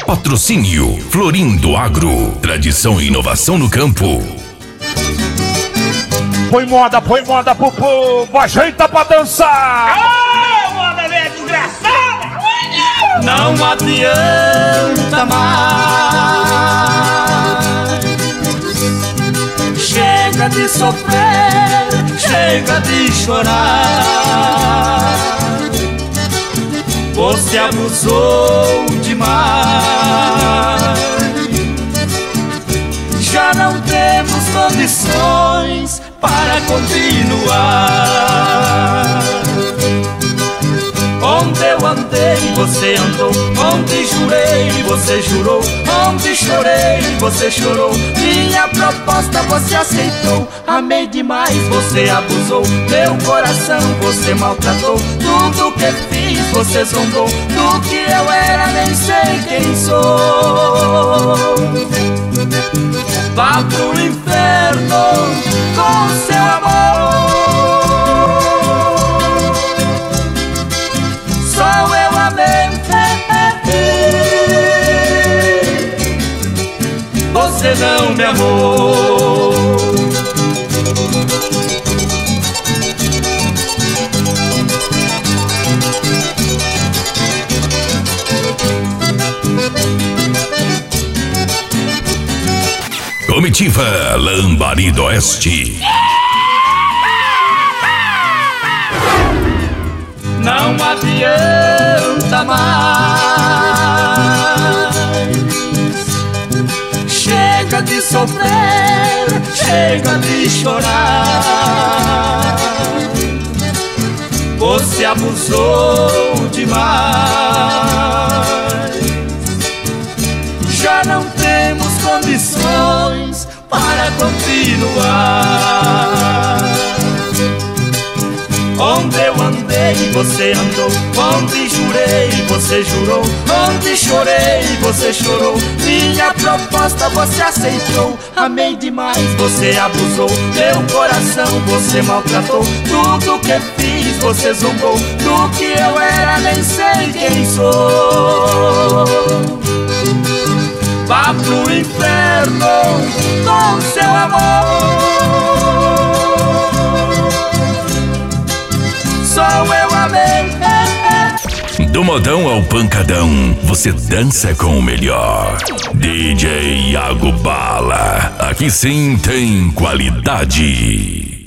Patrocínio Florindo Agro, tradição e inovação no campo. Põe moda pro povo, ajeita pra dançar. Moda velha desgraçada. Não adianta mais. Chega de sofrer, chega de chorar. Você abusou demais. Já não temos condições para continuar. Onde eu andei, você andou. Onde jurei, você jurou. Onde chorei, você chorou. Minha proposta você aceitou. Amei demais, você abusou. Meu coração você maltratou. Tudo que fiz você zombou. Do que eu era nem sei quem sou. Vá pro inferno com seu amor. Só eu amei. Você não me amou. Comitiva Lambari do Oeste. Não adianta mais. Chega de sofrer, chega de chorar. Você abusou demais. Já não temos condições para continuar. Onde eu andei, você andou. Onde jurei, você jurou. Onde chorei, você chorou. Minha proposta você aceitou. Amei demais, você abusou. Meu coração você maltratou. Tudo que fiz você zombou. Do que eu era nem sei quem sou. Vá pro inferno com seu amor. Só eu amei. Do modão ao pancadão, você dança com o melhor. DJ Iago Bala, aqui sim tem qualidade.